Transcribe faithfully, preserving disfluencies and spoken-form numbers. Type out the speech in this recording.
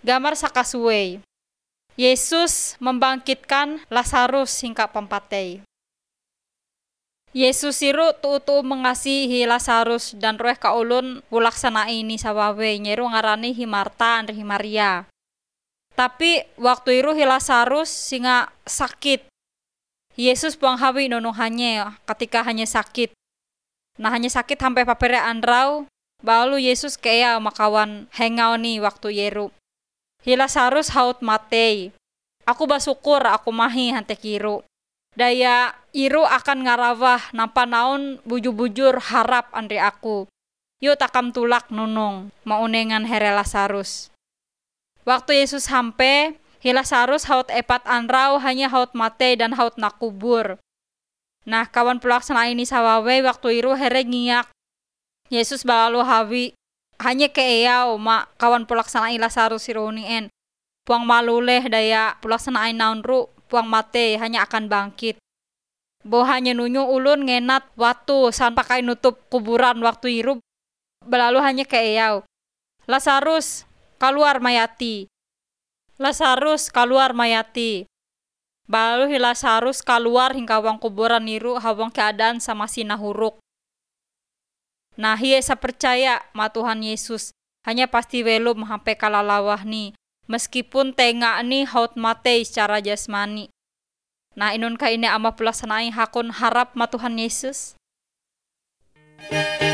Gambar sakasuwe. Yesus membangkitkan Lazarus hingga pampatei. Yesus siru tu-tu mengasihi Lazarus dan roh ka ulun pulaksana ini sawawe nyeru ngarani hi Marta dan hi Maria. Tapi waktu iru hi Lazarus singa sakit. Yesus buang hawi nonongannya ketika hanya sakit. Nah hanya sakit sampai papere andrau, balu Yesus kaya makawan hengau ni waktu yeru. Hi Lazarus haut matei. Aku bersyukur aku mahi hante kiru. Daya iru akan ngarawah nampa naon bujur-bujur harap andri aku. Yuk takam tulak nunung maunengan here Lazarus. Waktu Yesus sampai, hi Lazarus haut epat anrau hanya haut matei dan haut nakubur. Nah kawan pelaksana ini sawawe waktu iru here ngiyak. Yesus balalu hawi. Hanya keeyau ma kawan pelaksana Lazarus sirunien. Puang maluleh daya pelaksana naun ru puang mate hanya akan bangkit. Bo hanya nunyu ulun ngenat watu san pakai nutup kuburan waktu iru. Balalu hanya keeyau. Lazarus keluar mayati. Lazarus keluar mayati. Balalu hi Lazarus keluar hingga wang kuburan iru hawang keadaan sama sinahuruk. Nah hiye sa percaya ma Tuhan Yesus hanya pasti welum sampai kalalawah ni meskipun tengah ni haut matei secara jasmani. Nah inun ka ini ama pelaksanai hakun harap ma Tuhan Yesus.